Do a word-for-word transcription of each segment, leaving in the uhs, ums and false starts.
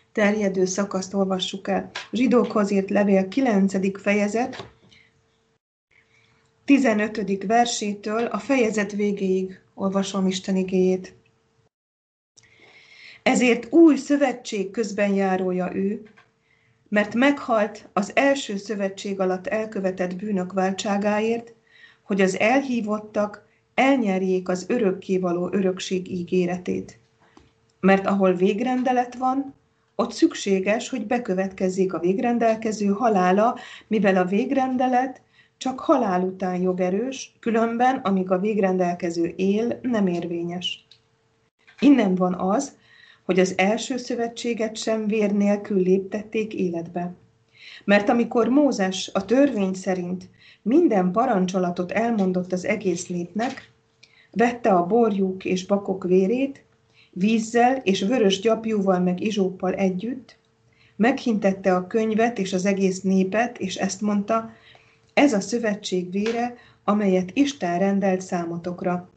terjedő szakaszt olvassuk el. Zsidókhoz írt levél kilencedik fejezet, tizenötödik versétől a fejezet végéig olvasom Isten igéjét. Ezért új szövetség közben járója ő, mert meghalt az első szövetség alatt elkövetett bűnök váltságáért, hogy az elhívottak elnyerjék az örökkévaló örökség ígéretét. Mert ahol végrendelet van, ott szükséges, hogy bekövetkezzék a végrendelkező halála, mivel a végrendelet csak halál után jogerős, különben, amíg a végrendelkező él, nem érvényes. Innen van az, hogy az első szövetséget sem vér nélkül léptették életbe. Mert amikor Mózes a törvény szerint minden parancsolatot elmondott az egész népnek, vette a borjuk és bakok vérét, vízzel és vörös gyapjúval meg izsóppal együtt, meghintette a könyvet és az egész népet, és ezt mondta, ez a szövetség vére, amelyet Isten rendelt számotokra.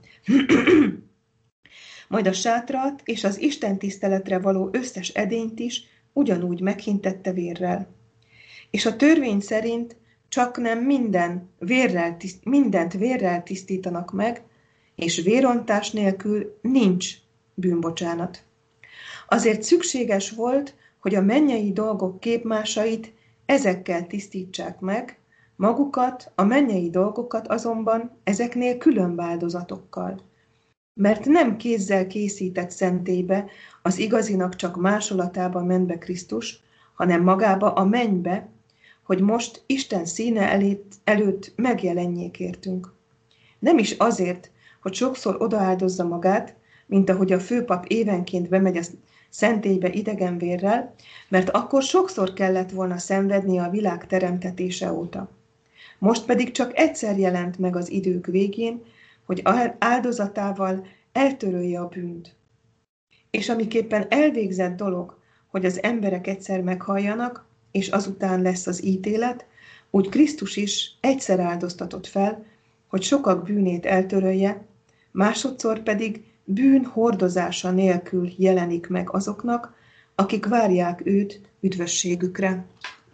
Majd a sátrat és az Isten tiszteletre való összes edényt is ugyanúgy meghintette vérrel. És a törvény szerint csak nem minden vérrel, mindent vérrel tisztítanak meg, és vérontás nélkül nincs bűnbocsánat. Azért szükséges volt, hogy a mennyei dolgok képmásait ezekkel tisztítsák meg, magukat, a mennyei dolgokat azonban ezeknél külön áldozatokkal. Mert nem kézzel készített szentélybe, az igazinak csak másolatában ment be Krisztus, hanem magába a mennybe, hogy most Isten színe előtt megjelenjék értünk. Nem is azért, hogy sokszor odaáldozza magát, mint ahogy a főpap évenként bemegy a szentélybe idegen vérrel, mert akkor sokszor kellett volna szenvednie a világ teremtetése óta. Most pedig csak egyszer jelent meg az idők végén, hogy áldozatával eltörölje a bűnt. És amiképpen elvégzett dolog, hogy az emberek egyszer meghalljanak, és azután lesz az ítélet, úgy Krisztus is egyszer áldoztatott fel, hogy sokak bűnét eltörölje, másodszor pedig bűn hordozása nélkül jelenik meg azoknak, akik várják őt üdvösségükre.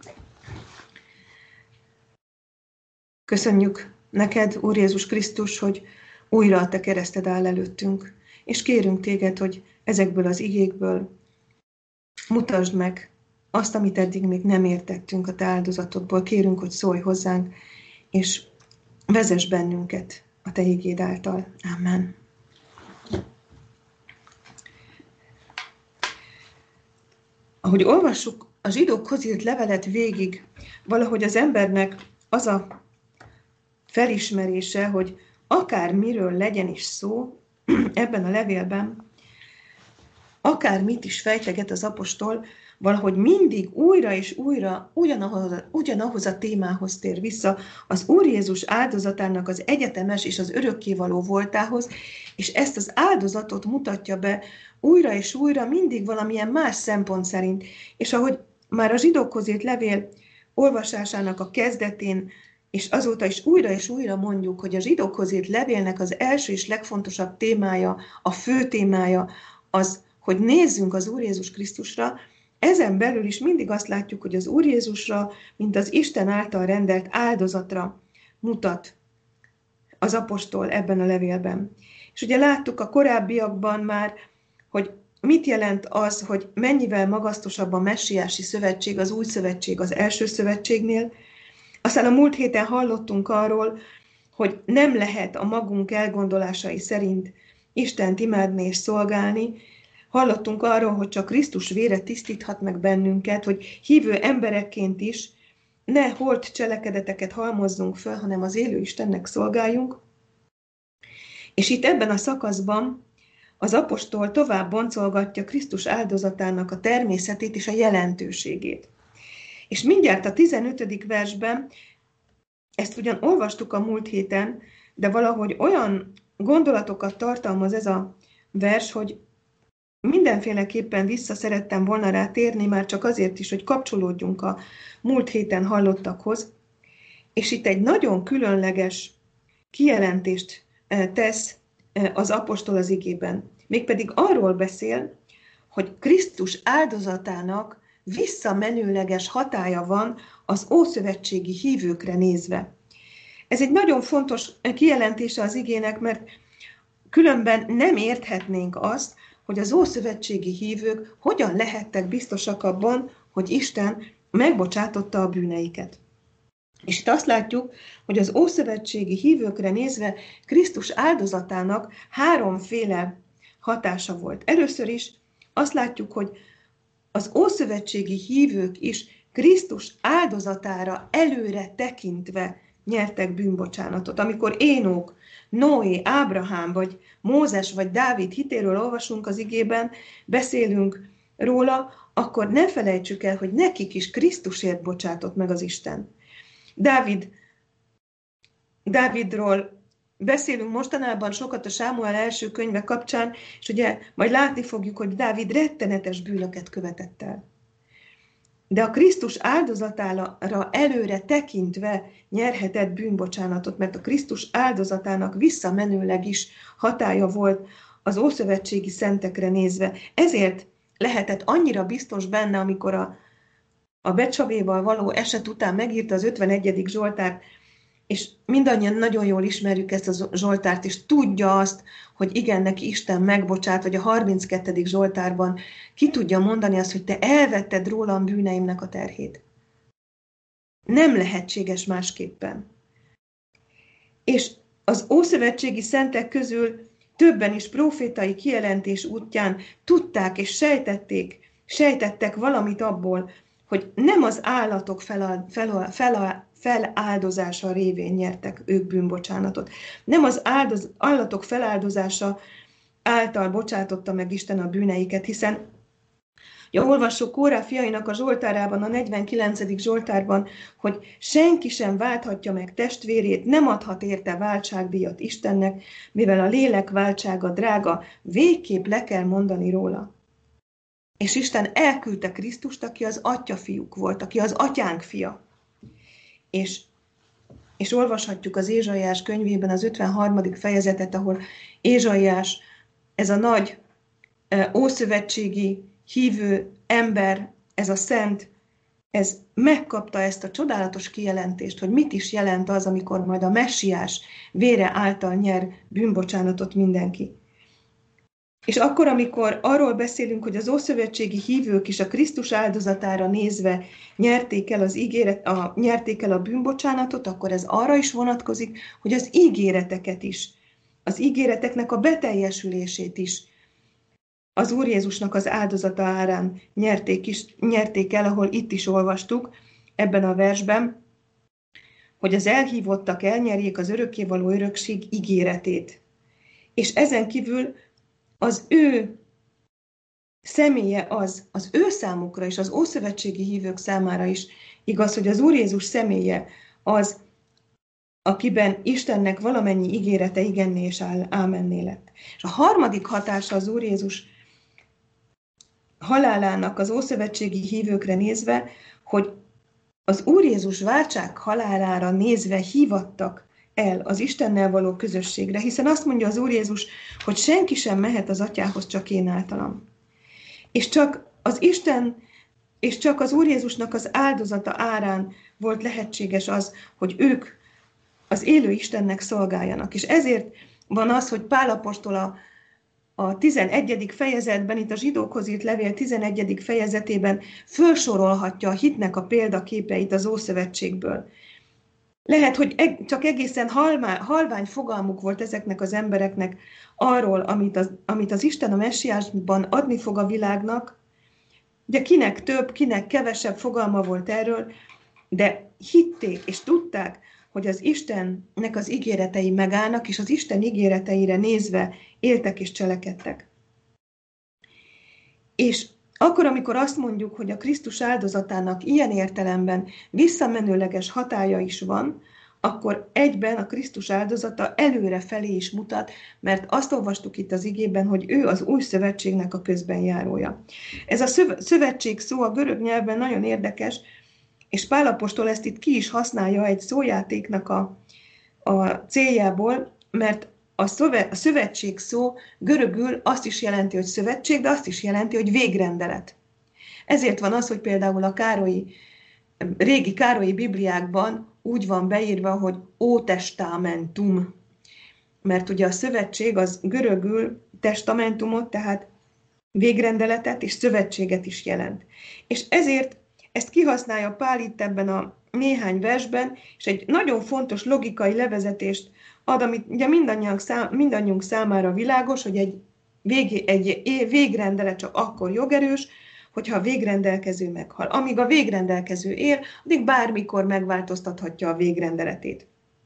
Köszönjük neked, Úr Jézus Krisztus, hogy újra a te kereszted áll előttünk, és kérünk téged, hogy ezekből az igékből mutasd meg azt, amit eddig még nem értettünk a te áldozatodból. Kérünk, hogy szólj hozzánk, és vezess bennünket a te igéd által. Amen. Ahogy olvassuk a zsidókhoz írt levelet végig, valahogy az embernek az a felismerése, hogy akár miről legyen is szó ebben a levélben, akár mit is fejteget az apostol, valahogy mindig újra és újra ugyanahoz, ugyanahoz a témához tér vissza, az Úr Jézus áldozatának az egyetemes és az örökkévaló voltához, és ezt az áldozatot mutatja be újra és újra, mindig valamilyen más szempont szerint. És ahogy már a zsidókhoz írt levél olvasásának a kezdetén, és azóta is újra és újra mondjuk, hogy a zsidókhoz írt levélnek az első és legfontosabb témája, a fő témája az, hogy nézzünk az Úr Jézus Krisztusra, ezen belül is mindig azt látjuk, hogy az Úr Jézusra, mint az Isten által rendelt áldozatra mutat az apostol ebben a levélben. És ugye láttuk a korábbiakban már, hogy mit jelent az, hogy mennyivel magasztosabb a messiási szövetség, az új szövetség az első szövetségnél. Aztán a múlt héten hallottunk arról, hogy nem lehet a magunk elgondolásai szerint Istent imádni és szolgálni. Hallottunk arról, hogy csak Krisztus vére tisztíthat meg bennünket, hogy hívő emberekként is ne holt cselekedeteket halmozzunk föl, hanem az élő Istennek szolgáljunk. És itt ebben a szakaszban az apostol tovább boncolgatja Krisztus áldozatának a természetét és a jelentőségét. És mindjárt a tizenötödik versben, ezt ugyan olvastuk a múlt héten, de valahogy olyan gondolatokat tartalmaz ez a vers, hogy mindenféleképpen vissza szerettem volna rá térni, már csak azért is, hogy kapcsolódjunk a múlt héten hallottakhoz, és itt egy nagyon különleges kijelentést tesz az apostol az igében. Mégpedig arról beszél, hogy Krisztus áldozatának visszamenőleges hatálya van az ószövetségi hívőkre nézve. Ez egy nagyon fontos kijelentése az igének, mert különben nem érthetnénk azt, hogy az ószövetségi hívők hogyan lehettek biztosak abban, hogy Isten megbocsátotta a bűneiket. És itt azt látjuk, hogy az ószövetségi hívőkre nézve Krisztus áldozatának háromféle hatása volt. Először is azt látjuk, hogy az ószövetségi hívők is Krisztus áldozatára előre tekintve nyertek bűnbocsánatot. Amikor Énok, Noé, Ábrahám, vagy Mózes, vagy Dávid hitéről olvasunk az igében, beszélünk róla, akkor ne felejtsük el, hogy nekik is Krisztusért bocsátott meg az Isten. Dávid, Dávidról beszélünk mostanában sokat a Sámuel első könyve kapcsán, és ugye majd látni fogjuk, hogy Dávid rettenetes bűnöket követett el. De a Krisztus áldozatára előre tekintve nyerhetett bűnbocsánatot, mert a Krisztus áldozatának visszamenőleg is hatálya volt az ószövetségi szentekre nézve. Ezért lehetett annyira biztos benne, amikor a, a Betsavéval való eset után megírta az ötvenegyedik Zsoltárt, és mindannyian nagyon jól ismerjük ezt a Zsoltárt, és tudja azt, hogy igen, neki Isten megbocsát, vagy a harminckettedik Zsoltárban ki tudja mondani azt, hogy te elvetted rólam bűneimnek a terhét. Nem lehetséges másképpen. És az ószövetségi szentek közül többen is profétai kijelentés útján tudták és sejtették, sejtettek valamit abból, hogy nem az állatok fel, fel, fel, feláldozása révén nyertek ők bűnbocsánatot. Nem az áldoz, állatok feláldozása által bocsátotta meg Isten a bűneiket, hiszen ja, olvassuk Kórá fiainak a Zsoltárában, a negyvenkilencedik Zsoltárban, hogy senki sem válthatja meg testvérét, nem adhat érte váltságdíjat Istennek, mivel a lélek váltsága drága, végképp le kell mondani róla. És Isten elküldte Krisztust, aki az atyafiuk volt, aki az atyánk fia. És, és olvashatjuk az Ézsaiás könyvében az ötvenharmadik fejezetet, ahol Ézsaiás, ez a nagy ószövetségi hívő ember, ez a szent, ez megkapta ezt a csodálatos kijelentést, hogy mit is jelent az, amikor majd a messiás vére által nyer bűnbocsánatot mindenki. És akkor, amikor arról beszélünk, hogy az ószövetségi hívők is a Krisztus áldozatára nézve nyerték el, az ígéret, a, nyerték el a bűnbocsánatot, akkor ez arra is vonatkozik, hogy az ígéreteket is, az ígéreteknek a beteljesülését is az Úr Jézusnak az áldozata árán nyerték, is, nyerték el, ahol itt is olvastuk ebben a versben, hogy az elhívottak elnyerjék az örökkévaló örökség ígéretét. És ezen kívül az ő személye az, az ő számukra és az ószövetségi hívők számára is igaz, hogy az Úr Jézus személye az, akiben Istennek valamennyi ígérete igenné és ámenné lett. És a harmadik hatása az Úr Jézus halálának az ószövetségi hívőkre nézve, hogy az Úr Jézus váltság halálára nézve hívattak el az Istennel való közösségre, hiszen azt mondja az Úr Jézus, hogy senki sem mehet az atyához, csak én általam. És csak az Isten, és csak az Úr Jézusnak az áldozata árán volt lehetséges az, hogy ők az élő Istennek szolgáljanak. És ezért van az, hogy Pál apostol a, a tizenegyedik fejezetben, itt a zsidókhoz írt levél tizenegyedik fejezetében felsorolhatja a hitnek a példaképeit az Ószövetségből. Lehet, hogy csak egészen halvány fogalmuk volt ezeknek az embereknek arról, amit az, amit az Isten a messiásban adni fog a világnak. Ugye kinek több, kinek kevesebb fogalma volt erről, de hitték és tudták, hogy az Istennek az ígéretei megállnak, és az Isten ígéreteire nézve éltek és cselekedtek. És akkor, amikor azt mondjuk, hogy a Krisztus áldozatának ilyen értelemben visszamenőleges hatálya is van, akkor egyben a Krisztus áldozata előre felé is mutat, mert azt olvastuk itt az igében, hogy ő az új szövetségnek a közbenjárója. Ez a szövetség szó a görög nyelvben nagyon érdekes, és Pál apostol ezt itt ki is használja egy szójátéknak a, a céljából, mert a szövetség szó görögül azt is jelenti, hogy szövetség, de azt is jelenti, hogy végrendelet. Ezért van az, hogy például a károlyi, régi károlyi bibliákban úgy van beírva, hogy ótestamentum. Mert ugye a szövetség az görögül testamentumot, tehát végrendeletet és szövetséget is jelent. És ezért ezt kihasználja Pál itt ebben a néhány versben, és egy nagyon fontos logikai levezetést ad, amit ugye mindannyiunk, szám, mindannyiunk számára világos, hogy egy, vég, egy végrendelet csak akkor jogerős, hogyha a végrendelkező meghal. Amíg a végrendelkező él, addig bármikor megváltoztathatja a végrendeletét.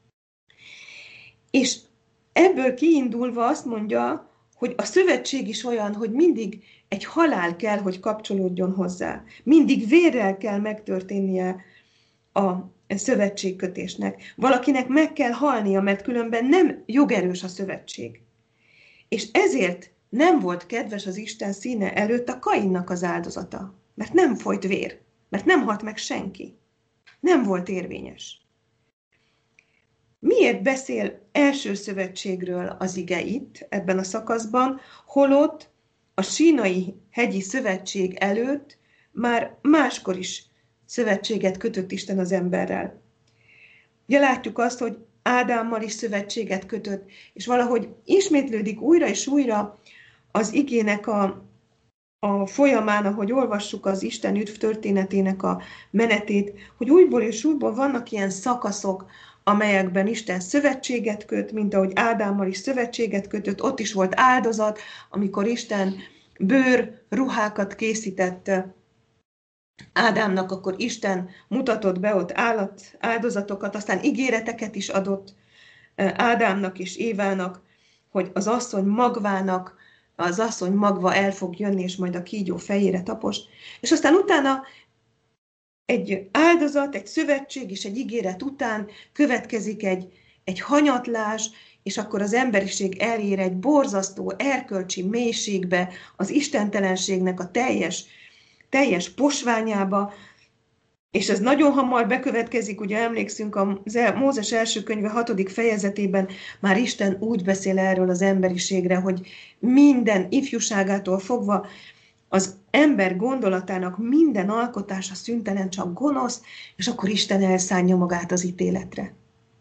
És ebből kiindulva azt mondja, hogy a szövetség is olyan, hogy mindig egy halál kell, hogy kapcsolódjon hozzá. Mindig vérrel kell megtörténnie a szövetségkötésnek. Valakinek meg kell halnia, mert különben nem jogerős a szövetség. És ezért nem volt kedves az Isten színe előtt a Kainnak az áldozata. Mert nem folyt vér. Mert nem halt meg senki. Nem volt érvényes. Miért beszél első szövetségről az ige itt, ebben a szakaszban, holott a sínai hegyi szövetség előtt már máskor is szövetséget kötött Isten az emberrel. Ugye látjuk azt, hogy Ádámmal is szövetséget kötött, és valahogy ismétlődik újra és újra az igének a, a folyamán, ahogy olvassuk az Isten üdv történetének a menetét, hogy újból és újból vannak ilyen szakaszok, amelyekben Isten szövetséget köt, mint ahogy Ádámmal is szövetséget kötött, ott is volt áldozat, amikor Isten bőr ruhákat készített Ádámnak, akkor Isten mutatott be ott állat áldozatokat, aztán ígéreteket is adott Ádámnak és Évának, hogy az asszony magvának, az asszony magva el fog jönni, és majd a kígyó fejére tapos. És aztán utána egy áldozat, egy szövetség és egy ígéret után következik egy, egy hanyatlás, és akkor az emberiség elér egy borzasztó erkölcsi mélységbe, az istentelenségnek a teljes, teljes posványába, és ez nagyon hamar bekövetkezik, ugye emlékszünk, a Mózes első könyve hatodik fejezetében már Isten úgy beszél erről az emberiségre, hogy minden ifjúságától fogva az ember gondolatának minden alkotása szüntelen csak gonosz, és akkor Isten elszánja magát az ítéletre.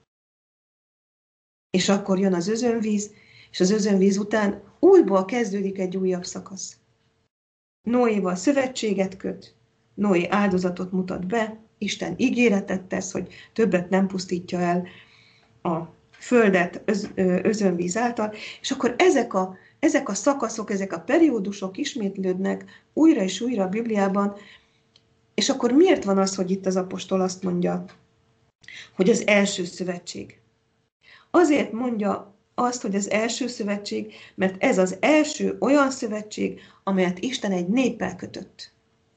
És akkor jön az özönvíz, és az özönvíz után újból kezdődik egy újabb szakasz. Noéval szövetséget köt, Noé áldozatot mutat be, Isten ígéretet tesz, hogy többet nem pusztítja el a földet öz, özönvíz által, és akkor ezek a, ezek a szakaszok, ezek a periódusok ismétlődnek újra és újra a Bibliában, és akkor miért van az, hogy itt az apostol azt mondja, hogy az első szövetség? Azért mondja azt, hogy az első szövetség, mert ez az első olyan szövetség, amelyet Isten egy néppel kötött.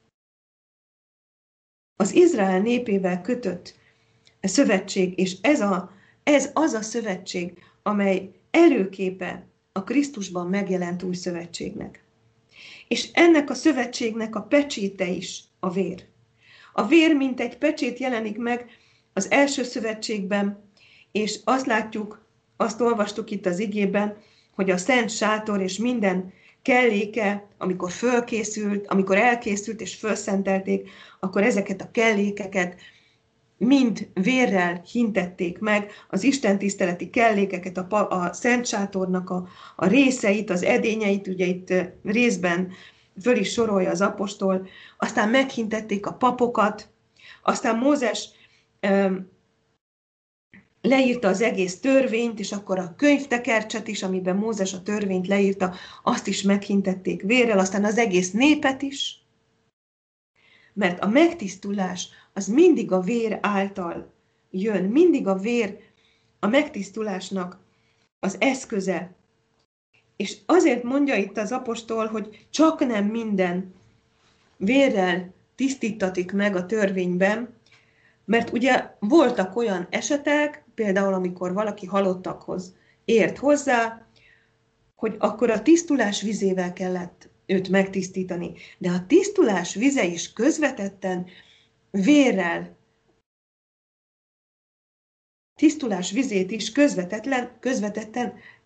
Az Izrael népével kötött a szövetség, és ez, a, ez az a szövetség, amely előképe a Krisztusban megjelent új szövetségnek. És ennek a szövetségnek a pecséte is a vér. A vér, mint egy pecsét jelenik meg az első szövetségben, és azt látjuk, azt olvastuk itt az igében, hogy a szent sátor és minden kelléke, amikor fölkészült, amikor elkészült és fölszentelték, akkor ezeket a kellékeket mind vérrel hintették meg, az istentiszteleti kellékeket, a, a szent sátornak a, a részeit, az edényeit, ugye itt részben föl is sorolja az apostol, aztán meghintették a papokat, aztán Mózes um, leírta az egész törvényt, és akkor a könyvtekercset is, amiben Mózes a törvényt leírta, azt is meghintették vérrel, aztán az egész népet is. Mert a megtisztulás az mindig a vér által jön, mindig a vér a megtisztulásnak az eszköze. És azért mondja itt az apostol, hogy csak nem minden vérrel tisztítatik meg a törvényben, mert ugye voltak olyan esetek, például amikor valaki halottakhoz ért hozzá, hogy akkor a tisztulás vizével kellett őt megtisztítani. De a tisztulás vize is közvetetten vérrel, tisztulás vizét is közvetetlen, közvetetten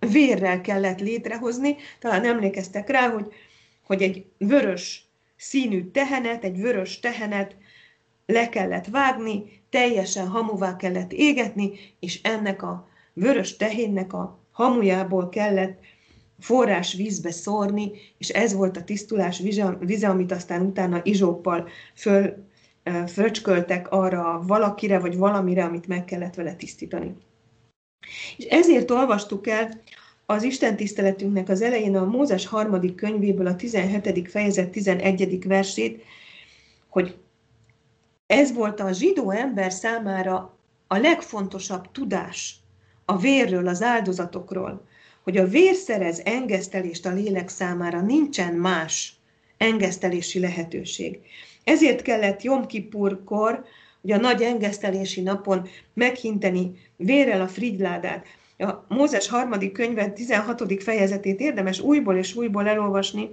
vérrel kellett létrehozni. Talán emlékeztek rá, hogy, hogy egy vörös színű tehenet, egy vörös tehenet le kellett vágni, teljesen hamuvá kellett égetni, és ennek a vörös tehénnek a hamujából kellett forrás vízbe szórni, és ez volt a tisztulás vize, amit aztán utána izsóppal föl, fröcsköltek arra valakire, vagy valamire, amit meg kellett vele tisztítani. És ezért olvastuk el az istentiszteletünknek az elején a Mózes harmadik könyvéből a tizenhetedik fejezet tizenegyedik versét, hogy ez volt a zsidó ember számára a legfontosabb tudás a vérről, az áldozatokról, hogy a vér szerez engesztelést a lélek számára, nincsen más engesztelési lehetőség. Ezért kellett Jom Kippurkor, ugye a nagy engesztelési napon meghinteni vérrel a frigyládát. A Mózes harmadik könyve tizenhatodik fejezetét érdemes újból és újból elolvasni.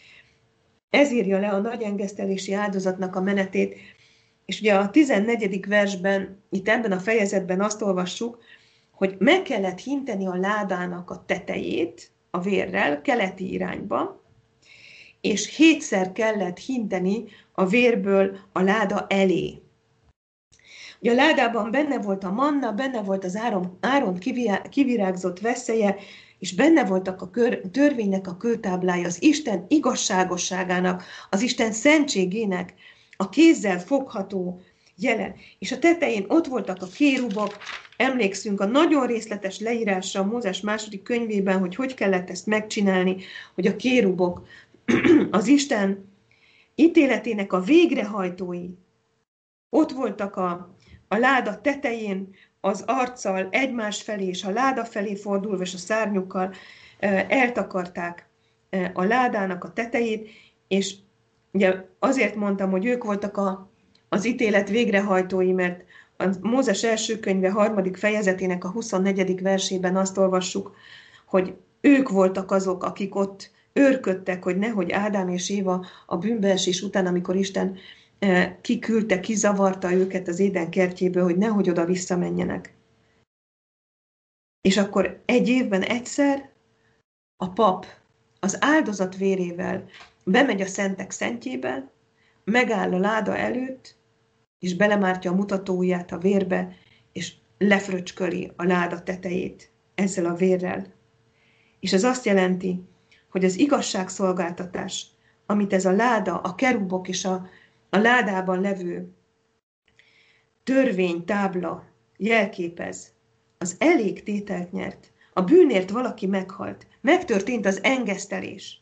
Ez írja le a nagy engesztelési áldozatnak a menetét. És ugye a tizennegyedik versben, itt ebben a fejezetben azt olvassuk, hogy meg kellett hinteni a ládának a tetejét a vérrel keleti irányba, és hétszer kellett hinteni a vérből a láda elé. Ugye a ládában benne volt a manna, benne volt az Áron, Áron kivirágzott vesszeje, és benne voltak a kör, törvénynek a kőtáblája, az Isten igazságosságának, az Isten szentségének a kézzel fogható jele. És a tetején ott voltak a kérubok, emlékszünk a nagyon részletes leírásra a Mózes második könyvében, hogy hogy kellett ezt megcsinálni, hogy a kérubok az Isten ítéletének a végrehajtói ott voltak a, a láda tetején, az arccal egymás felé és a láda felé fordulva, és a szárnyukkal eltakarták a ládának a tetejét, és ugye azért mondtam, hogy ők voltak a, az ítélet végrehajtói, mert a Mózes első könyve harmadik fejezetének a huszonnegyedik versében azt olvassuk, hogy ők voltak azok, akik ott őrködtek, hogy nehogy Ádám és Éva a bűnbeesés után, amikor Isten kiküldte, kizavarta őket az Éden kertjéből, hogy nehogy oda visszamenjenek. És akkor egy évben egyszer a pap az áldozat vérével bemegy a szentek szentjébe, megáll a láda előtt, és belemártja a mutatóujját a vérbe, és lefröcsköli a láda tetejét ezzel a vérrel. És ez azt jelenti, hogy az igazságszolgáltatás, amit ez a láda, a kerubok és a, a ládában levő törvénytábla jelképez, az elég tételt nyert. A bűnért valaki meghalt. Megtörtént az engesztelés.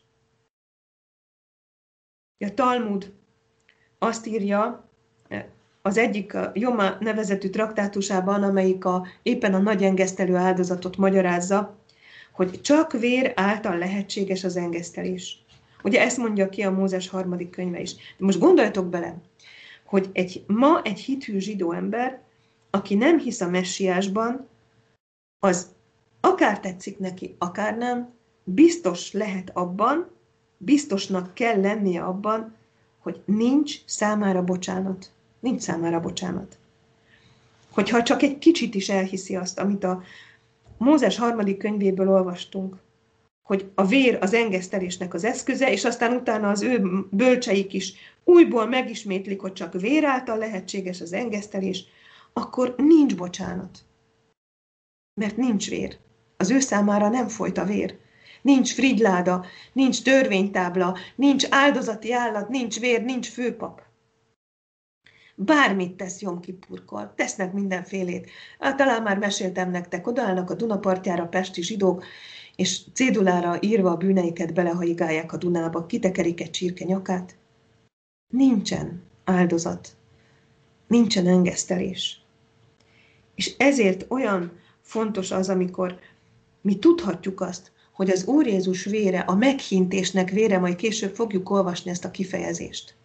A Talmud azt írja az egyik a Joma nevezetű traktátusában, amelyik a, éppen a nagy engesztelő áldozatot magyarázza, hogy csak vér által lehetséges az engesztelés. Ugye ezt mondja ki a Mózes harmadik könyve is. De most gondoljatok bele, hogy egy, ma egy hithű zsidó ember, aki nem hisz a messiásban, az akár tetszik neki, akár nem, biztos lehet abban, biztosnak kell lennie abban, hogy nincs számára bocsánat. Nincs számára bocsánat. Hogyha csak egy kicsit is elhiszi azt, amit a Mózes harmadik könyvéből olvastunk, hogy a vér az engesztelésnek az eszköze, és aztán utána az ő bölcseik is újból megismétlik, hogy csak vér által lehetséges az engesztelés, akkor nincs bocsánat. Mert nincs vér. Az ő számára nem folyt a vér. Nincs frigyláda, nincs törvénytábla, nincs áldozati állat, nincs vér, nincs főpap. Bármit tesz Jom Kippurkor, tesznek mindenfélét. Hát, talán már meséltem nektek, odaállnak a Duna partjára pesti zsidók, és cédulára írva a bűneiket belehaigálják a Dunába, kitekerik egy csirke nyakát. Nincsen áldozat, nincsen engesztelés. És ezért olyan fontos az, amikor mi tudhatjuk azt, hogy az Úr Jézus vére, a meghintésnek vére, majd később fogjuk olvasni ezt a kifejezést.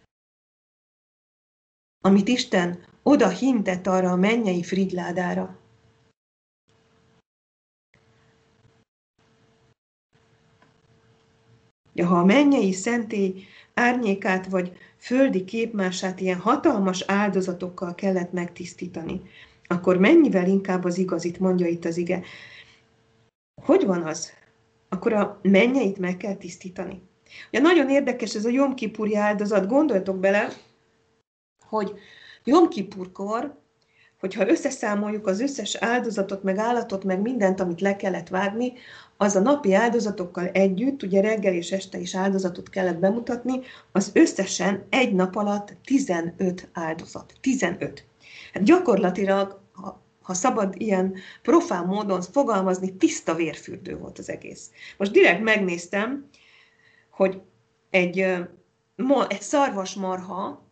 Amit Isten oda hintett arra a mennyei frigyládára. Ja, ha a mennyei szentély árnyékát vagy földi képmását ilyen hatalmas áldozatokkal kellett megtisztítani, akkor mennyivel inkább az igazit, mondja itt az ige. hogy van az? Akkor a mennyeit meg kell tisztítani. Ugye nagyon érdekes ez a Jom Kipuri áldozat, gondoltok bele, hogy Jom Kipurkor, hogyha összeszámoljuk az összes áldozatot, meg állatot, meg mindent, amit le kellett vágni, az a napi áldozatokkal együtt, ugye reggel és este is áldozatot kellett bemutatni, az összesen egy nap alatt tizenöt áldozat. tizenöt. Hát gyakorlatilag, ha, ha szabad ilyen profán módon fogalmazni, tiszta vérfürdő volt az egész. Most direkt megnéztem, hogy egy, egy szarvasmarha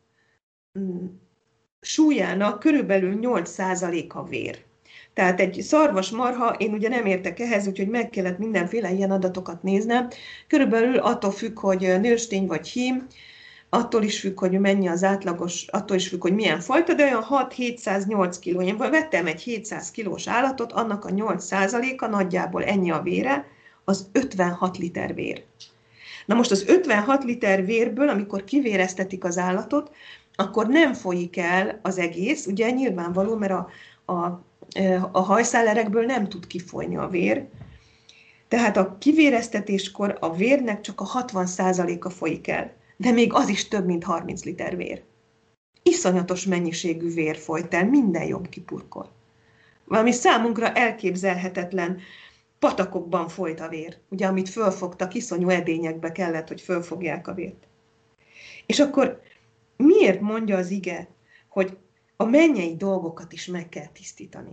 súlyának körülbelül nyolc százaléka vér. Tehát egy szarvasmarha, én ugye nem értek ehhez, úgyhogy meg kellett mindenféle ilyen adatokat néznem. Körülbelül attól függ, hogy nőstény vagy hím, attól is függ, hogy mennyi az átlagos, attól is függ, hogy milyen fajta, de olyan hat-hétszáznyolc kiló. Én vettem egy hétszáz kilós állatot, annak a nyolc százaléka, nagyjából ennyi a vére, az ötvenhat liter vér. Na most az ötvenhat liter vérből, amikor kivéreztetik az állatot, akkor nem folyik el az egész, ugye nyilvánvaló, mert a, a, a hajszálerekből nem tud kifolyni a vér. Tehát a kivéreztetéskor a vérnek csak a hatvan százaléka folyik el, de még az is több, mint harminc liter vér. Iszonyatos mennyiségű vér folyt el minden Jom Kipurkor. Valami számunkra elképzelhetetlen patakokban folyt a vér, ugye, amit fölfogtak, iszonyú edényekbe kellett, hogy fölfogják a vért. És akkor miért mondja az ige, hogy a mennyei dolgokat is meg kell tisztítani?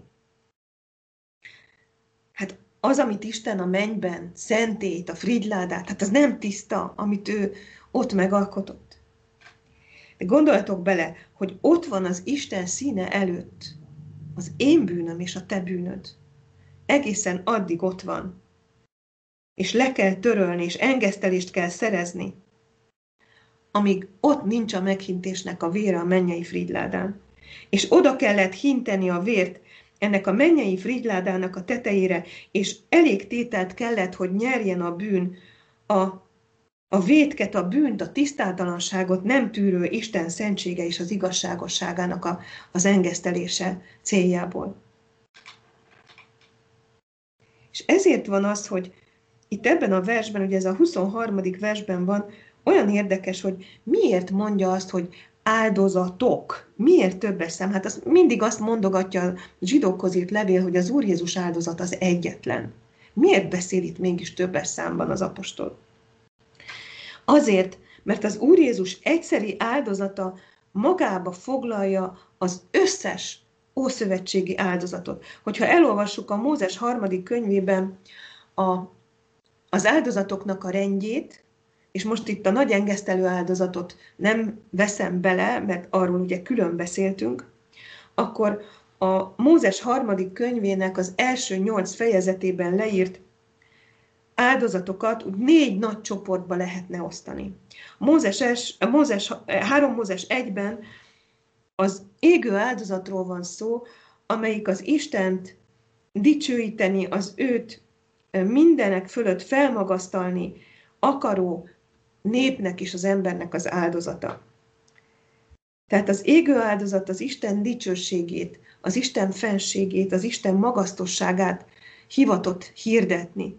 Hát az, amit Isten a mennyben szentét, a frigyládát, hát az nem tiszta, amit ő ott megalkotott. De gondoljatok bele, hogy ott van az Isten színe előtt az én bűnöm és a te bűnöd. Egészen addig ott van. És le kell törölni, és engesztelést kell szerezni, amíg ott nincs a meghintésnek a vére a mennyei frigyládán. És oda kellett hinteni a vért ennek a mennyei frigyládának a tetejére, és elég tételt kellett, hogy nyerjen a bűn, a, a vétket, a bűnt, a tisztátalanságot nem tűrő Isten szentsége és az igazságosságának a, az engesztelése céljából. És ezért van az, hogy itt ebben a versben, ugye ez a huszonharmadik versben van, olyan érdekes, hogy miért mondja azt, hogy áldozatok. Miért többes szám? Hát az mindig azt mondogatja a zsidókhoz írt levél, hogy az Úr Jézus áldozat az egyetlen. Miért beszél itt mégis többes számban az apostol? Azért, mert az Úr Jézus egyszeri áldozata magába foglalja az összes ószövetségi áldozatot. Hogyha elolvassuk a Mózes harmadik könyvében a, az áldozatoknak a rendjét, és most itt a nagy engesztelő áldozatot nem veszem bele, mert arról ugye külön beszéltünk, akkor a Mózes harmadik könyvének az első nyolc fejezetében leírt áldozatokat úgy négy nagy csoportba lehetne osztani. Mózes, Mózes, három Mózes egyben az égő áldozatról van szó, amelyik az Istent dicsőíteni, az őt mindenek fölött felmagasztalni akaró népnek és az embernek az áldozata. Tehát az égő áldozat az Isten dicsőségét, az Isten fenségét, az Isten magasztosságát hivatott hirdetni.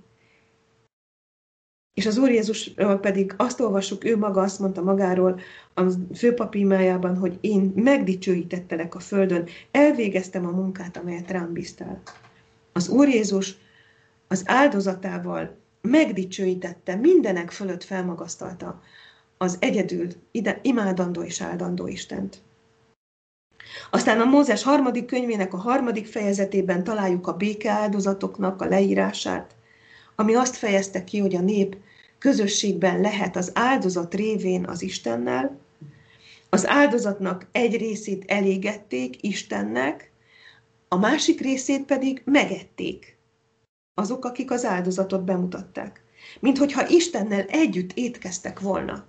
És az Úr Jézusról pedig azt olvassuk, ő maga azt mondta magáról a főpap imájában, hogy én megdicsőítettelek a földön, elvégeztem a munkát, amelyet rám bíztál. Az Úr Jézus az áldozatával megdicsőítette, mindenek fölött felmagasztalta az egyedül ide, imádandó és áldandó Istent. Aztán a Mózes harmadik könyvének a harmadik fejezetében találjuk a békeáldozatoknak a leírását, ami azt fejezte ki, hogy a nép közösségben lehet az áldozat révén az Istennel, az áldozatnak egy részét elégették Istennek, a másik részét pedig megették azok, akik az áldozatot bemutatták. Mint hogyha Istennel együtt étkeztek volna.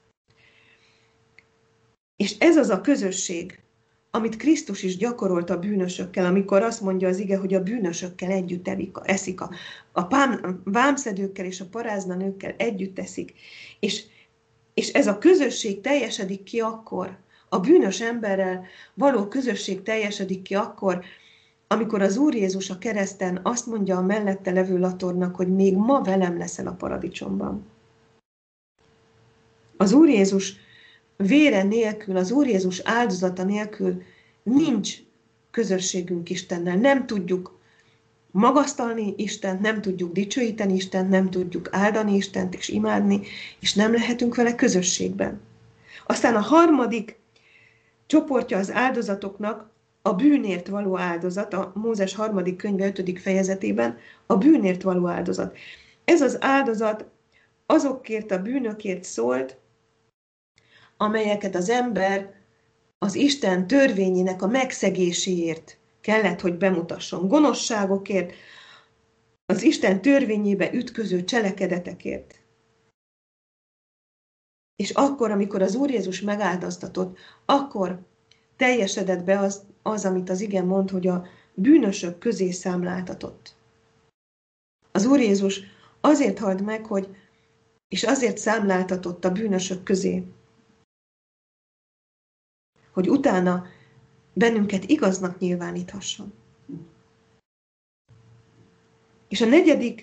És ez az a közösség, amit Krisztus is gyakorolt a bűnösökkel, amikor azt mondja az ige, hogy a bűnösökkel együtt evik, eszik, a, a pám, vámszedőkkel és a paráznanőkkel együtt eszik. És, és ez a közösség teljesedik ki akkor, a bűnös emberrel való közösség teljesedik ki akkor, amikor az Úr Jézus a kereszten azt mondja a mellette levő latornak, hogy még ma velem leszel a paradicsomban. Az Úr Jézus vére nélkül, az Úr Jézus áldozata nélkül nincs közösségünk Istennel. Nem tudjuk magasztalni Istent, nem tudjuk dicsőíteni Istent, nem tudjuk áldani Istent és imádni, és nem lehetünk vele közösségben. Aztán a harmadik csoportja az áldozatoknak a bűnért való áldozat, a Mózes harmadik könyve ötödik fejezetében a bűnért való áldozat. Ez az áldozat azokért a bűnökért szólt, amelyeket az ember az Isten törvényének a megszegéséért kellett, hogy bemutasson. Gonoszságokért, az Isten törvényébe ütköző cselekedetekért. És akkor, amikor az Úr Jézus megáldoztatott, akkor teljesedett be az, az, amit az ige mond, hogy a bűnösök közé számláltatott. Az Úr Jézus azért halt meg, hogy, és azért számláltatott a bűnösök közé, hogy utána bennünket igaznak nyilváníthasson. És a negyedik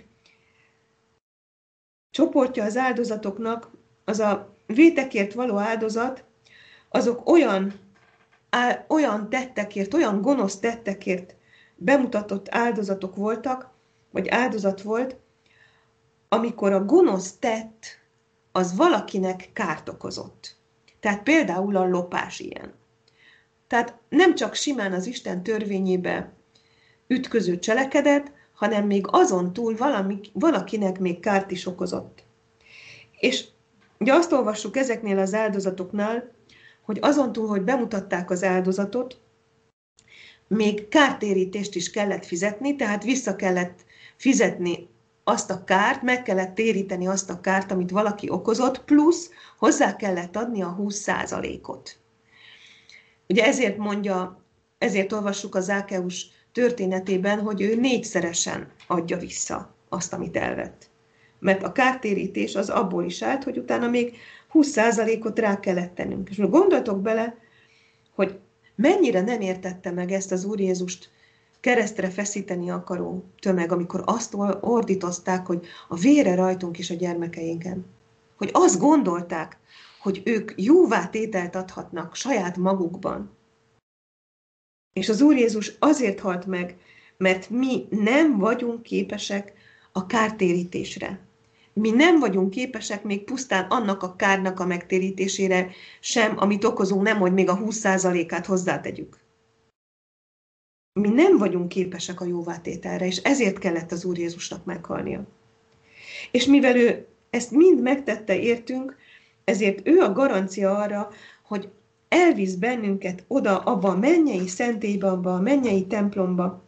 csoportja az áldozatoknak, az a vétekért való áldozat, azok olyan, á, olyan tettekért, olyan gonosz tettekért bemutatott áldozatok voltak, vagy áldozat volt, amikor a gonosz tett az valakinek kárt okozott. Tehát például a lopás ilyen. Tehát nem csak simán az Isten törvényébe ütköző cselekedet, hanem még azon túl valami, valakinek még kárt is okozott. És ugye azt olvassuk ezeknél az áldozatoknál, hogy azon túl, hogy bemutatták az áldozatot, még kártérítést is kellett fizetni, tehát vissza kellett fizetni azt a kárt, meg kellett téríteni azt a kárt, amit valaki okozott, plusz hozzá kellett adni a húsz százalékot. Ugye ezért mondja, ezért olvassuk a Zákeus történetében, hogy ő négyszeresen adja vissza azt, amit elvett. Mert a kártérítés az abból is állt, hogy utána még húsz százalékot rá kellett tennünk. És gondoltok bele, hogy mennyire nem értette meg ezt az Úr Jézust keresztre feszíteni akaró tömeg, amikor azt ordítozták, hogy a vére rajtunk és a gyermekeinken. Hogy azt gondolták, hogy ők jóvá tételt adhatnak saját magukban. És az Úr Jézus azért halt meg, mert mi nem vagyunk képesek a kártérítésre. Mi nem vagyunk képesek még pusztán annak a kárnak a megtérítésére sem, amit okozunk, nem, hogy még a húsz százalékát hozzátegyük. Mi nem vagyunk képesek a jóvátételre, és ezért kellett az Úr Jézusnak meghalnia. És mivel ő ezt mind megtette értünk, ezért ő a garancia arra, hogy elvisz bennünket oda, abba a mennyei szentélybe, abba a mennyei templomba,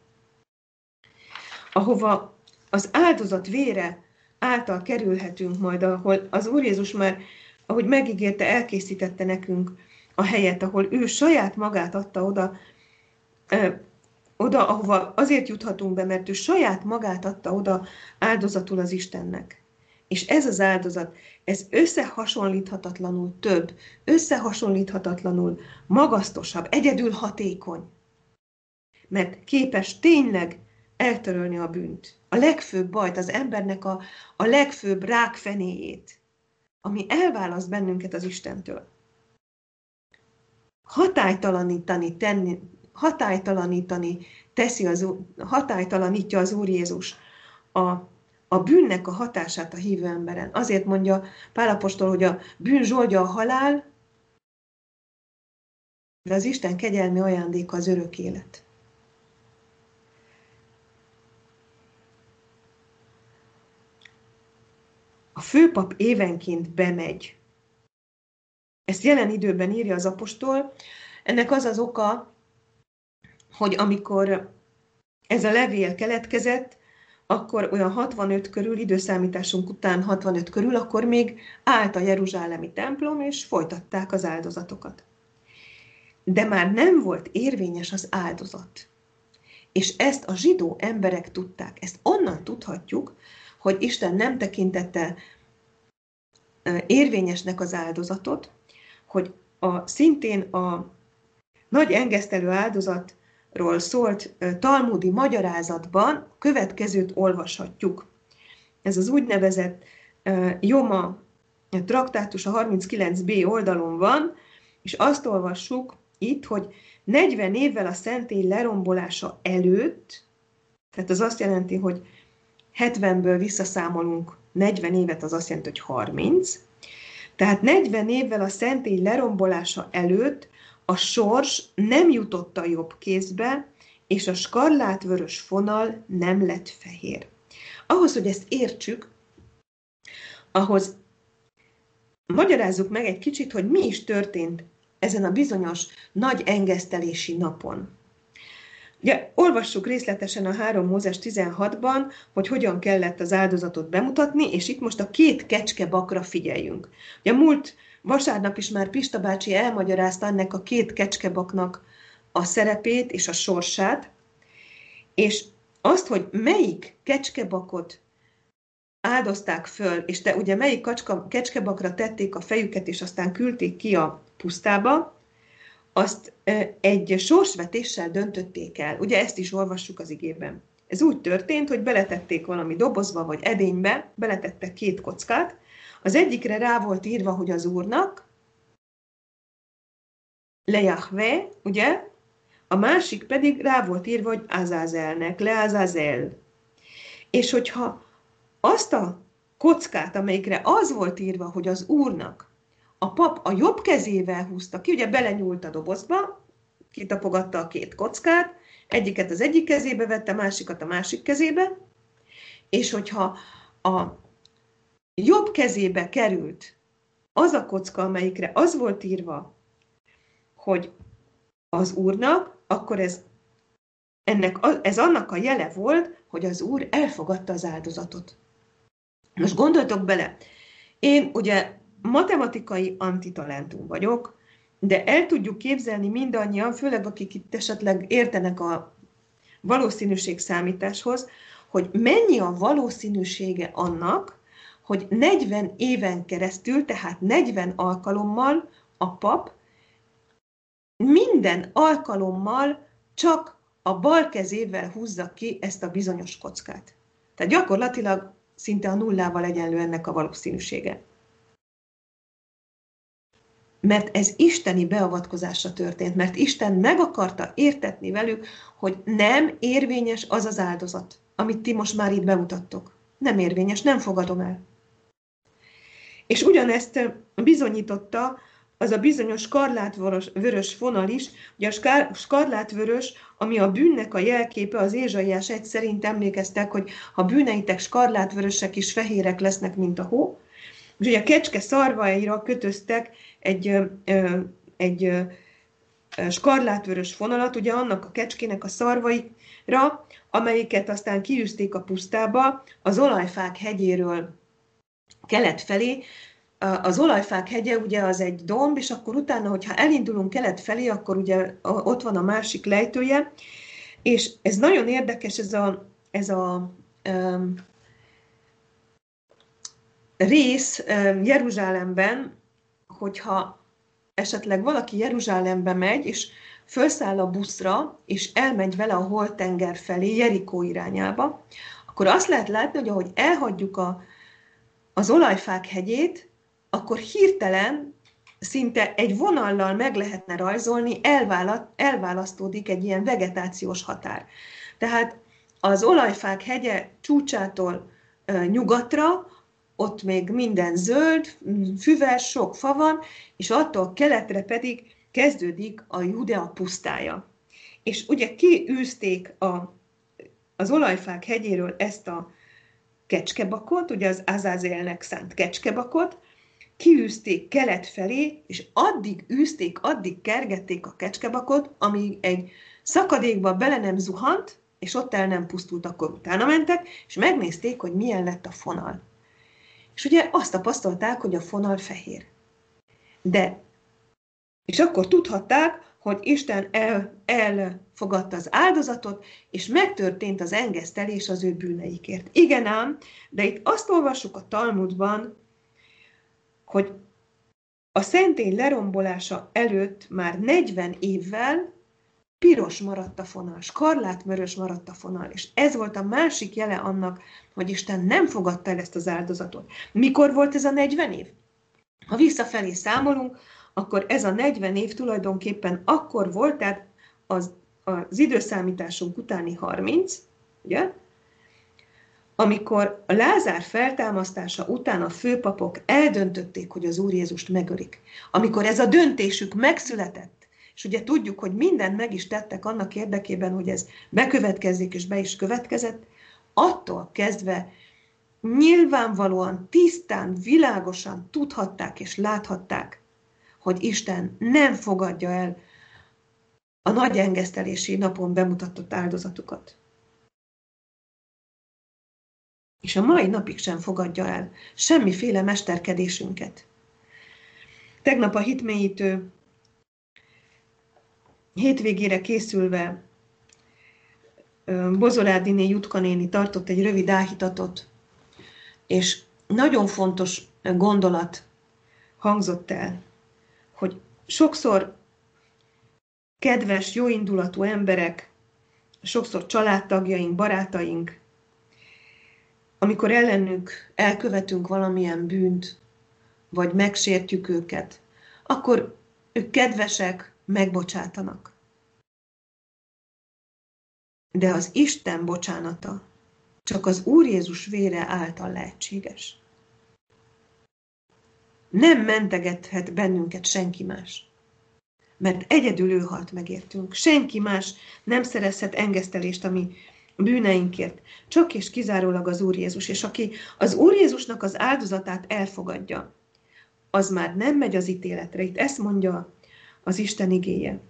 ahova az áldozat vére által kerülhetünk majd, ahol az Úr Jézus már, ahogy megígérte, elkészítette nekünk a helyet, ahol ő saját magát adta oda, ö, oda, ahova azért juthatunk be, mert ő saját magát adta oda áldozatul az Istennek. És ez az áldozat, ez összehasonlíthatatlanul több, összehasonlíthatatlanul magasztosabb, egyedül hatékony. Mert képes tényleg eltörölni a bűnt. A legfőbb bajt, az embernek a, a legfőbb rákfenéjét, ami elválaszt bennünket az Istentől. Hatálytalanítani, tenni, hatálytalanítani teszi az, hatálytalanítja az Úr Jézus a, a bűnnek a hatását a hívő emberen. Azért mondja Pál apostol, hogy a bűn zsoldja a halál, de az Isten kegyelmi ajándéka az örök élet. A főpap évenként bemegy. Ezt jelen időben írja az apostol. Ennek az az oka, hogy amikor ez a levél keletkezett, akkor olyan hatvanöt körül, időszámításunk után hatvanöt körül, akkor még állt a jeruzsálemi templom, és folytatták az áldozatokat. De már nem volt érvényes az áldozat. És ezt a zsidó emberek tudták. Ezt onnan tudhatjuk, hogy Isten nem tekintette érvényesnek az áldozatot, hogy a, szintén a nagy engesztelő áldozat ról szólt talmudi magyarázatban következőt olvashatjuk. Ez az úgynevezett Joma traktátus a harminckilenc bé oldalon van, és azt olvassuk itt, hogy negyven évvel a szentély lerombolása előtt, tehát az azt jelenti, hogy hetvenből visszaszámolunk negyven évet, az azt jelenti, hogy harminc. Tehát negyven évvel a szentély lerombolása előtt a sors nem jutott a jobb kézbe, és a skarlátvörös fonal nem lett fehér. Ahhoz, hogy ezt értsük, ahhoz magyarázzuk meg egy kicsit, hogy mi is történt ezen a bizonyos nagy engesztelési napon. Ugye, olvassuk részletesen a három Mózes tizenhatban, hogy hogyan kellett az áldozatot bemutatni, és itt most a két kecskebakra figyeljünk. Ugye múlt vasárnap is már Pista bácsi elmagyarázta ennek a két kecskebaknak a szerepét és a sorsát, és azt, hogy melyik kecskebakot áldozták föl, és te ugye melyik kacska, kecskebakra tették a fejüket, és aztán küldték ki a pusztába, azt egy sorsvetéssel döntötték el. Ugye ezt is olvassuk az igében. Ez úgy történt, hogy beletették valami dobozba vagy edénybe, beletettek két kockát, az egyikre rá volt írva, hogy az Úrnak, le Jahve, ugye, a másik pedig rá volt írva, hogy Azazelnek, le Azazel. És hogyha azt a kockát, amelyikre az volt írva, hogy az Úrnak, a pap a jobb kezével húzta ki, ugye belenyúlt a dobozba, kitapogatta a két kockát, egyiket az egyik kezébe vette, másikat a másik kezébe, és hogyha a jobb kezébe került az a kocka, amelyikre az volt írva, hogy az Úrnak, akkor ez, ennek, ez annak a jele volt, hogy az Úr elfogadta az áldozatot. Most gondoltok bele, én ugye matematikai antitalentum vagyok, de el tudjuk képzelni mindannyian, főleg akik itt esetleg értenek a valószínűségszámításhoz, hogy mennyi a valószínűsége annak, hogy negyven éven keresztül, tehát negyven alkalommal a pap minden alkalommal csak a bal kezével húzza ki ezt a bizonyos kockát. Tehát gyakorlatilag szinte a nullával egyenlő ennek a valószínűsége. Mert ez isteni beavatkozásra történt, mert Isten meg akarta értetni velük, hogy nem érvényes az az áldozat, amit ti most már itt bemutattok. Nem érvényes, nem fogadom el. És ugyanezt bizonyította az a bizonyos skarlátvörös fonal is, ugye a skarlátvörös, ami a bűnnek a jelképe, az Ézsaiás egy szerint emlékeztek, hogy ha bűneitek skarlátvörösek is fehérek lesznek, mint a hó. És ugye a kecske szarvaira kötöztek egy, egy skarlátvörös fonalat, ugye annak a kecskének a szarvaira, amelyiket aztán kiűzték a pusztába, az olajfák hegyéről kelet felé. Az olajfák hegye ugye az egy domb, és akkor utána, hogyha elindulunk kelet felé, akkor ugye ott van a másik lejtője, és ez nagyon érdekes, ez a, ez a um, rész um, Jeruzsálemben, hogyha esetleg valaki Jeruzsálembe megy, és felszáll a buszra, és elmegy vele a Holtenger felé, Jerikó irányába, akkor azt lehet látni, hogy ahogy elhagyjuk a, az olajfák hegyét, akkor hirtelen szinte egy vonallal meg lehetne rajzolni, elválasztódik egy ilyen vegetációs határ. Tehát az olajfák hegye csúcsától nyugatra, ott még minden zöld, füves, sok fa van, és attól keletre pedig kezdődik a Judea pusztája. És ugye kiűzték a, az olajfák hegyéről ezt a kecskebakot, ugye az Azazelnek szánt kecskebakot, kiűzték kelet felé, és addig űzték, addig kergették a kecskebakot, amíg egy szakadékba bele nem zuhant, és ott el nem pusztult, akkor utána mentek, és megnézték, hogy milyen lett a fonal. És ugye azt tapasztalták, hogy a fonal fehér. De, és akkor tudhatták, hogy Isten el, elfogadta az áldozatot, és megtörtént az engesztelés az ő bűneikért. Igen ám, de itt azt olvassuk a Talmudban, hogy a szentély lerombolása előtt már negyven évvel piros maradt a fonal, skarlátmörös maradt a fonal, és ez volt a másik jele annak, hogy Isten nem fogadta el ezt az áldozatot. Mikor volt ez a negyven év? Ha visszafelé számolunk, akkor ez a negyven év tulajdonképpen akkor volt, tehát az, az időszámításunk utáni harminc, ugye? Amikor a Lázár feltámasztása után a főpapok eldöntötték, hogy az Úr Jézust megölik. Amikor ez a döntésük megszületett, és ugye tudjuk, hogy mindent meg is tettek annak érdekében, hogy ez bekövetkezzék, és be is következett, attól kezdve nyilvánvalóan, tisztán, világosan tudhatták és láthatták, hogy Isten nem fogadja el a nagy engesztelési napon bemutatott áldozatukat. És a mai napig sem fogadja el semmiféle mesterkedésünket. Tegnap a hitmélyítő hétvégére készülve Bozorádiné Jutka néni tartott egy rövid áhítatot, és nagyon fontos gondolat hangzott el, hogy sokszor kedves, jóindulatú emberek, sokszor családtagjaink, barátaink, amikor ellenük elkövetünk valamilyen bűnt, vagy megsértjük őket, akkor ők kedvesek, megbocsátanak. De az Isten bocsánata csak az Úr Jézus vére által lehetséges. Nem mentegethet bennünket senki más, mert egyedül ő halt megértünk. Senki más nem szerezhet engesztelést a mi bűneinkért, csak és kizárólag az Úr Jézus. És aki az Úr Jézusnak az áldozatát elfogadja, az már nem megy az ítéletre. Itt ezt mondja az Isten igéje,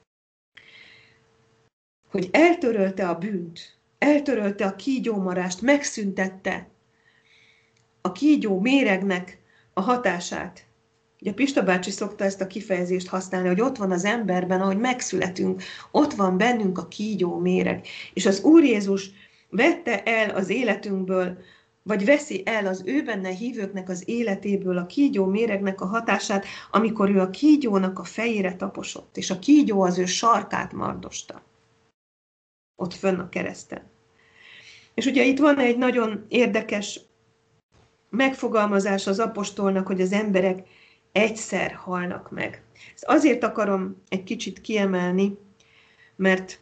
hogy eltörölte a bűnt, eltörölte a kígyómarást, megszüntette a kígyó méregnek a hatását. Ugye Pista bácsi szokta ezt a kifejezést használni, hogy ott van az emberben, ahogy megszületünk, ott van bennünk a kígyó méreg. És az Úr Jézus vette el az életünkből, vagy veszi el az ő benne hívőknek az életéből a kígyó méregnek a hatását, amikor ő a kígyónak a fejére taposott, és a kígyó az ő sarkát mardosta. Ott fönn a kereszten. És ugye itt van egy nagyon érdekes megfogalmazás az apostolnak, hogy az emberek egyszer halnak meg. Ezt azért akarom egy kicsit kiemelni, mert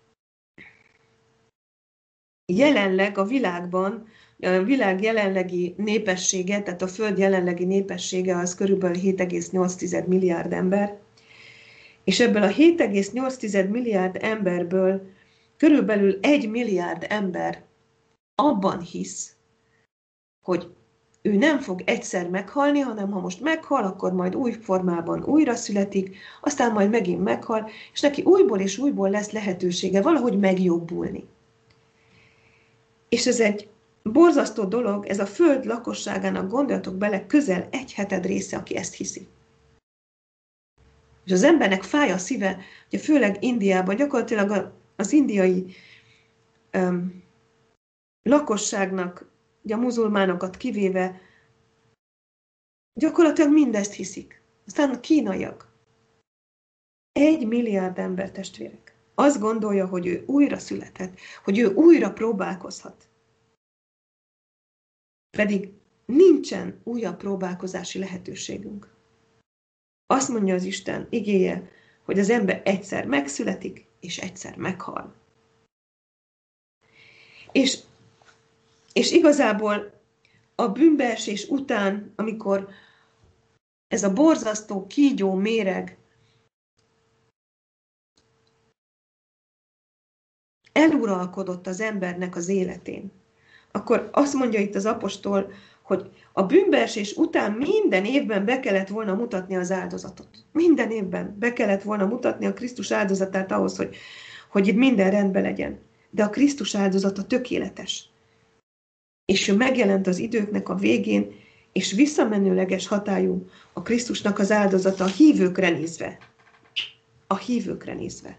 jelenleg a világban, a világ jelenlegi népessége, tehát a Föld jelenlegi népessége az körülbelül hét egész nyolc milliárd ember, és ebből a hét egész nyolc milliárd emberből körülbelül egy milliárd ember abban hisz, hogy ő nem fog egyszer meghalni, hanem ha most meghal, akkor majd új formában újra születik, aztán majd megint meghal, és neki újból és újból lesz lehetősége valahogy megjobbulni. És ez egy borzasztó dolog, ez a Föld lakosságának, gondoljatok bele, közel egy heted része, aki ezt hiszi. És az embernek fáj a szíve, ugye főleg Indiában, gyakorlatilag az indiai um, lakosságnak, ugye a muzulmánokat kivéve, gyakorlatilag mindezt hiszik. Aztán a kínaiak. Egy milliárd ember, testvérek. Azt gondolja, hogy ő újra született, hogy ő újra próbálkozhat. Pedig nincsen újabb próbálkozási lehetőségünk. Azt mondja az Isten igéje, hogy az ember egyszer megszületik, és egyszer meghal. És, és igazából a bűnbeesés után, amikor ez a borzasztó kígyó méreg eluralkodott az embernek az életén, akkor azt mondja itt az apostol, hogy a bűnbeesés után minden évben be kellett volna mutatni az áldozatot. Minden évben be kellett volna mutatni a Krisztus áldozatát ahhoz, hogy, hogy itt minden rendben legyen. De a Krisztus áldozata tökéletes. És ő megjelent az időknek a végén, és visszamenőleges hatályú a Krisztusnak az áldozata a hívőkre nézve. A hívőkre nézve.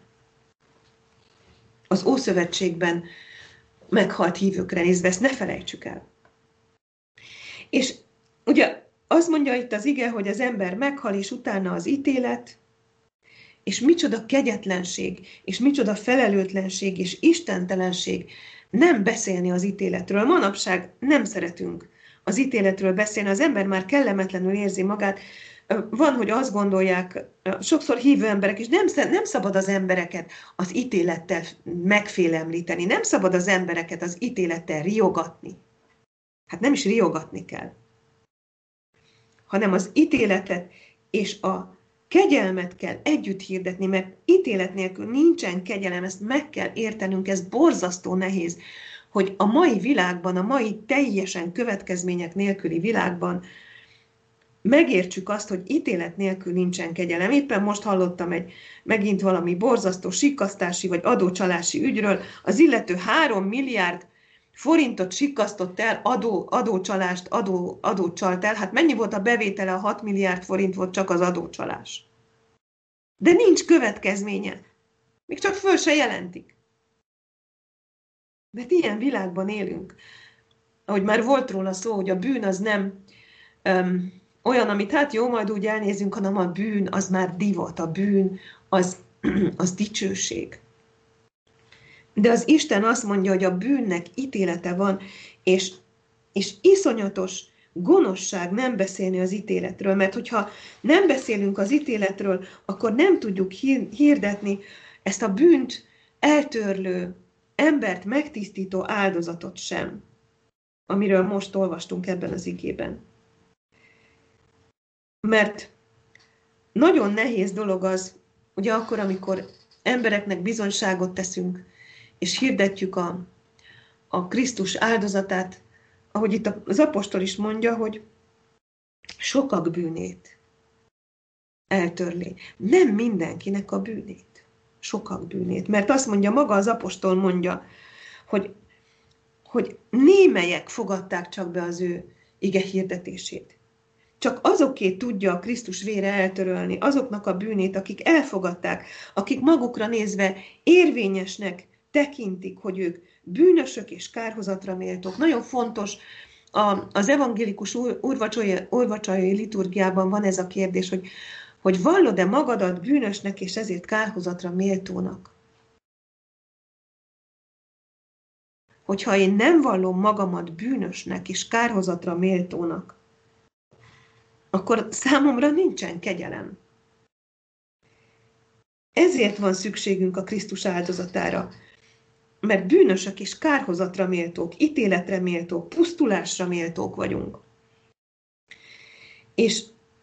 Az Ószövetségben meghalt hívőkre nézve, ezt ne felejtsük el. És ugye azt mondja itt az ige, hogy az ember meghal, és utána az ítélet, és micsoda kegyetlenség, és micsoda felelőtlenség, és istentelenség nem beszélni az ítéletről. Manapság nem szeretünk az ítéletről beszélni, az ember már kellemetlenül érzi magát. Van, hogy azt gondolják, sokszor hívő emberek is, nem, nem szabad az embereket az ítélettel megfélemlíteni, nem szabad az embereket az ítélettel riogatni. Hát nem is riogatni kell, hanem az ítéletet és a kegyelmet kell együtt hirdetni, mert ítélet nélkül nincsen kegyelem, ezt meg kell értenünk, ez borzasztó nehéz, hogy a mai világban, a mai teljesen következmények nélküli világban megértsük azt, hogy ítélet nélkül nincsen kegyelem. Éppen most hallottam egy megint valami borzasztó sikkasztási vagy adócsalási ügyről, az illető három milliárd forintot sikkasztott el, adó, adócsalást, adó, adót csalt el. Hát mennyi volt a bevétele? A hat milliárd forint volt csak az adócsalás. De nincs következménye. Még csak föl se jelentik. Mert ilyen világban élünk. Ahogy már volt róla szó, hogy a bűn az nem um, olyan, amit hát jó, majd úgy elnézünk, hanem a bűn az már divat, a bűn az, az dicsőség. De az Isten azt mondja, hogy a bűnnek ítélete van, és, és iszonyatos gonoszság nem beszélni az ítéletről, mert hogyha nem beszélünk az ítéletről, akkor nem tudjuk hirdetni ezt a bűnt eltörlő, embert megtisztító áldozatot sem, amiről most olvastunk ebben az igében. Mert nagyon nehéz dolog az, ugye akkor, amikor embereknek bizonyságot teszünk, és hirdetjük a, a Krisztus áldozatát, ahogy itt az apostol is mondja, hogy sokak bűnét eltörli. Nem mindenkinek a bűnét, sokak bűnét. Mert azt mondja, maga az apostol mondja, hogy, hogy némelyek fogadták csak be az ő ige hirdetését. Csak azoké tudja a Krisztus vére eltörölni, azoknak a bűnét, akik elfogadták, akik magukra nézve érvényesnek tekintik, hogy ők bűnösök és kárhozatra méltók. Nagyon fontos, az evangélikus úrvacsorai liturgiában van ez a kérdés, hogy, hogy vallod-e magadat bűnösnek és ezért kárhozatra méltónak? Hogyha én nem vallom magamat bűnösnek és kárhozatra méltónak, akkor számomra nincsen kegyelem. Ezért van szükségünk a Krisztus áldozatára, mert bűnösök és kárhozatra méltók, ítéletre méltók, pusztulásra méltók vagyunk. És,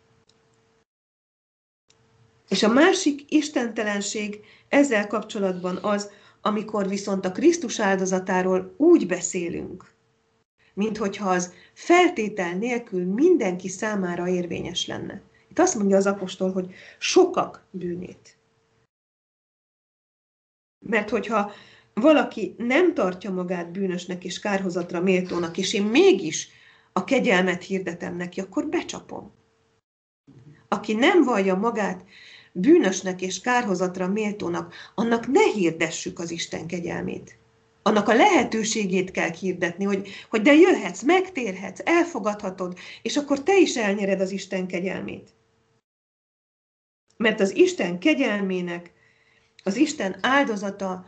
és a másik istentelenség ezzel kapcsolatban az, amikor viszont a Krisztus áldozatáról úgy beszélünk, minthogyha az feltétel nélkül mindenki számára érvényes lenne. Itt azt mondja az apostol, hogy sokak bűnét. Mert hogyha valaki nem tartja magát bűnösnek és kárhozatra méltónak, és én mégis a kegyelmet hirdetem neki, akkor becsapom. Aki nem vallja magát bűnösnek és kárhozatra méltónak, annak ne hirdessük az Isten kegyelmét. Annak a lehetőségét kell hirdetni, hogy, hogy de jöhetsz, megtérhetsz, elfogadhatod, és akkor te is elnyered az Isten kegyelmét. Mert az Isten kegyelmének, az Isten áldozata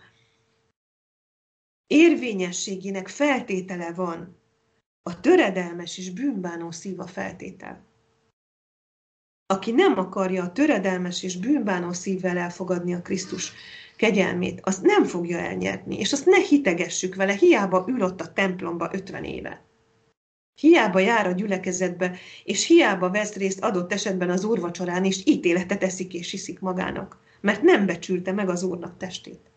érvényességének feltétele van. A töredelmes és bűnbánó szív a feltétel. Aki nem akarja a töredelmes és bűnbánó szívvel elfogadni a Krisztus kegyelmét, azt nem fogja elnyerni, és azt ne hitegessük vele, hiába ül ott a templomba ötven éve. Hiába jár a gyülekezetbe, és hiába vesz részt adott esetben az úrvacsorán, és ítéletet eszik és iszik magának, mert nem becsülte meg az Úrnak testét.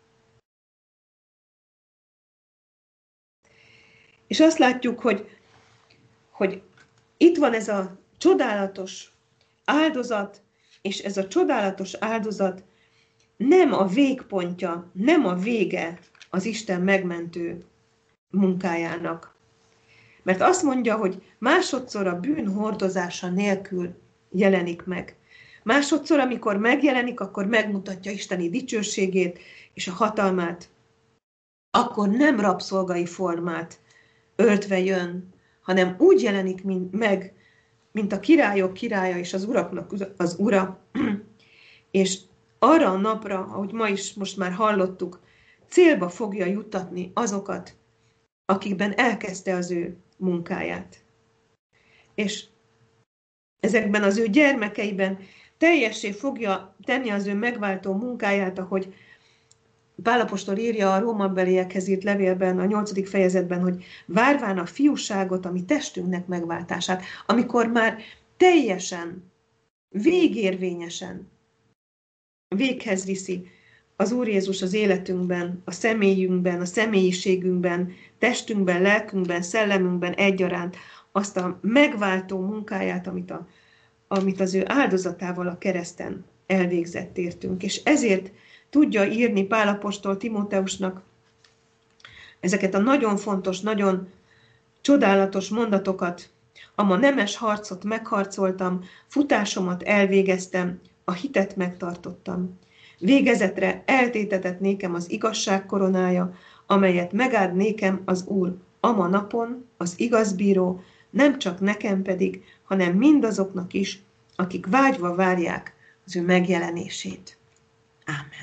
És azt látjuk, hogy, hogy itt van ez a csodálatos áldozat, és ez a csodálatos áldozat nem a végpontja, nem a vége az Isten megmentő munkájának. Mert azt mondja, hogy másodszor a bűn hordozása nélkül jelenik meg. Másodszor, amikor megjelenik, akkor megmutatja isteni dicsőségét és a hatalmát. Akkor nem rabszolgai formát öltve jön, hanem úgy jelenik meg, mint a királyok királya és az uraknak az ura, és arra a napra, ahogy ma is most már hallottuk, célba fogja juttatni azokat, akikben elkezdte az ő munkáját. És ezekben az ő gyermekeiben teljessé fogja tenni az ő megváltó munkáját, ahogy Pál apostol írja a rómabeliekhez írt levélben, a nyolcadik fejezetben, hogy várván a fiúságot, ami testünknek megváltását, amikor már teljesen, végérvényesen véghez viszi az Úr Jézus az életünkben, a személyünkben, a személyiségünkben, testünkben, lelkünkben, szellemünkben egyaránt azt a megváltó munkáját, amit, a, amit az ő áldozatával a kereszten elvégzett értünk. És ezért tudja írni Pál apostol Timóteusnak ezeket a nagyon fontos, nagyon csodálatos mondatokat. Ama nemes harcot megharcoltam, futásomat elvégeztem, a hitet megtartottam. Végezetre eltétetett nékem az igazság koronája, amelyet megáld nékem az Úr ama napon, az igazbíró, nem csak nekem pedig, hanem mindazoknak is, akik vágyva várják az ő megjelenését. Ámen.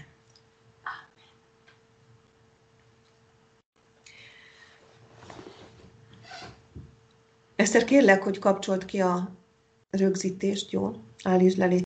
Eszter, kérlek, hogy kapcsold ki a rögzítést, jól? Állítsd le, légy